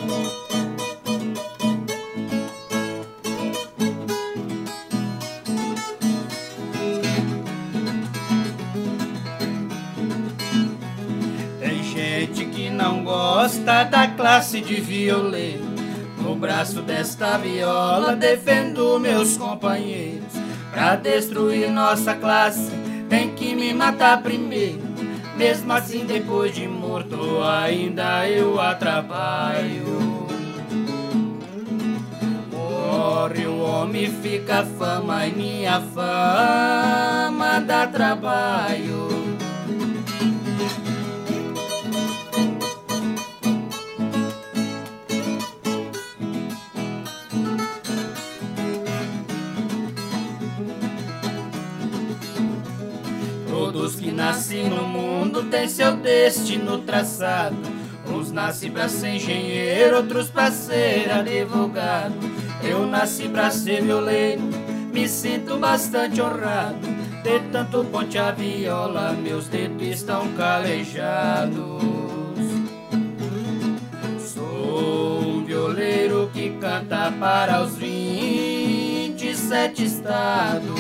Tem gente que não gosta da classe de violeiro. No braço desta viola defendo meus companheiros. Pra destruir nossa classe tem que me matar primeiro. Mesmo assim depois de morto ainda eu atrapalho. Morre o homem, fica a fama e minha fama dá trabalho. Todos que nascem no mundo têm seu destino traçado. Uns nascem pra ser engenheiro, outros pra ser advogado. Eu nasci pra ser violeiro, me sinto bastante honrado. De tanto ponte a viola, meus dedos estão calejados. Sou um violeiro que canta para os 27 estados.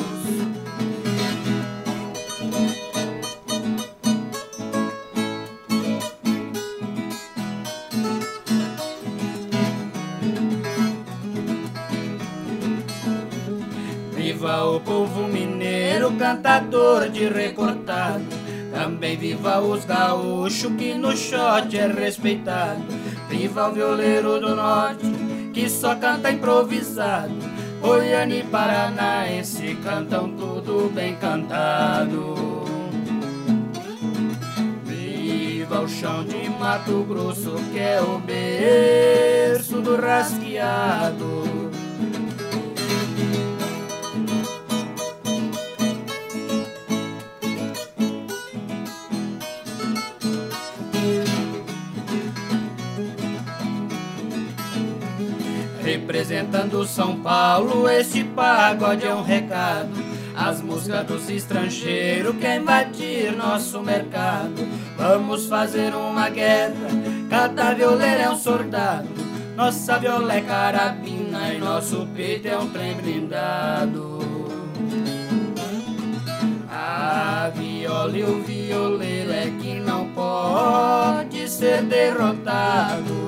Viva o povo mineiro, cantador de recortado. Também viva os gaúchos, que no shot é respeitado. Viva o violeiro do norte, que só canta improvisado. Goiânia e paranaense cantam tudo bem cantado. Viva o chão de Mato Grosso, que é o berço do rasqueado. Representando São Paulo, este pagode é um recado. As músicas dos estrangeiros querem invadir nosso mercado. Vamos fazer uma guerra, cada violeiro é um soldado. Nossa viola é carabina e nosso peito é um trem blindado. A viola e o violeiro é que não pode ser derrotado.